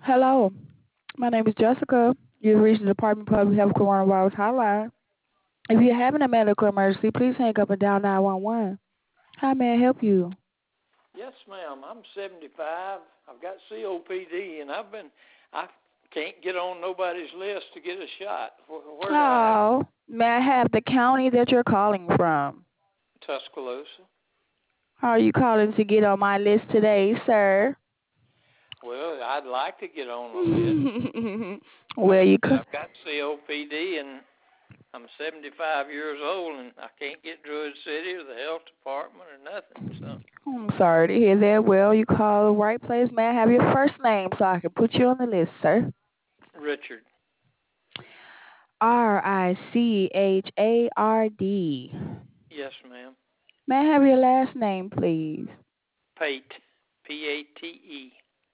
Hello, my name is Jessica. You've reached the Department of Public Health Coronavirus Hotline. If you're having a medical emergency, please hang up and dial 911. How may I help you? Yes, ma'am. I'm 75. I've got COPD, and I can't get on nobody's list to get a shot. Where do I have Oh, may I have the county that you're calling from? Tuscaloosa? How are you calling to get on my list today, sir? Well, I'd like to get on the list. Like Well, I you said, could. I've got COPD, and I'm 75 years old, and I can't get Druid City or the health department or nothing. So, I'm sorry to hear that. Well, you called the right place. May I have your first name so I can put you on the list, sir? Richard. Richard. Yes, ma'am. May I have your last name, please? Pate. Pate.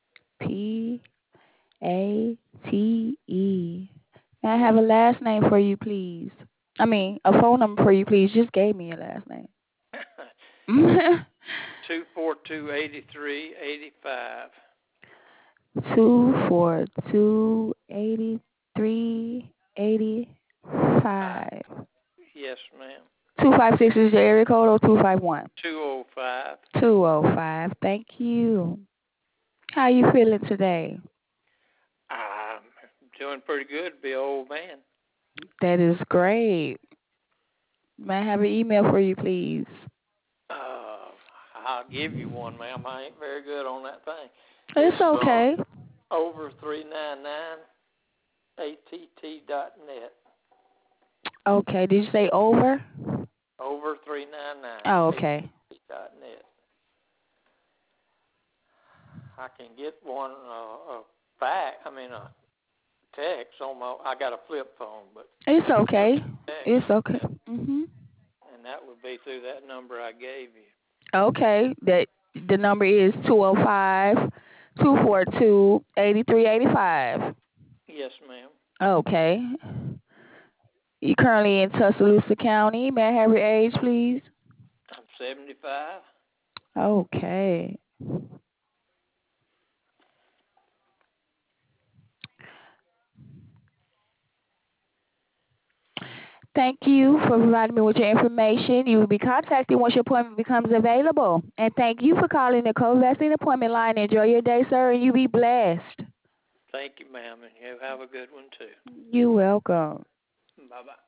Pate. May I Yes. have a last name for you, please? I mean, a phone number for you, please. Just gave me your last name. 242-8385. 242-8385. Yes, ma'am. 256 is your area code or 251? 205. 205. Thank you. How you feeling today? I'm doing pretty good to be an old man. That is great. May I have an email for you, please? Uh, I'll give you one, ma'am. I ain't very good on that thing. It's okay. Over 399 att.net. Okay. Did you say over? Over 399 Oh, okay. att.net. I can get one a text on my. I got a flip phone, but It's okay. text, It's okay. and that would be through that number I gave you. Okay. That the number is 205-242-8385. Yes, ma'am. Okay. You currently in Tuscaloosa County. May I have your age, please? I'm 75. Okay. Thank you for providing me with your information. You will be contacted once your appointment becomes available. And thank you for calling the COVID-vaccine appointment line. Enjoy your day, sir, and you be blessed. Thank you, ma'am, and you have a good one too. You're welcome. Bye bye.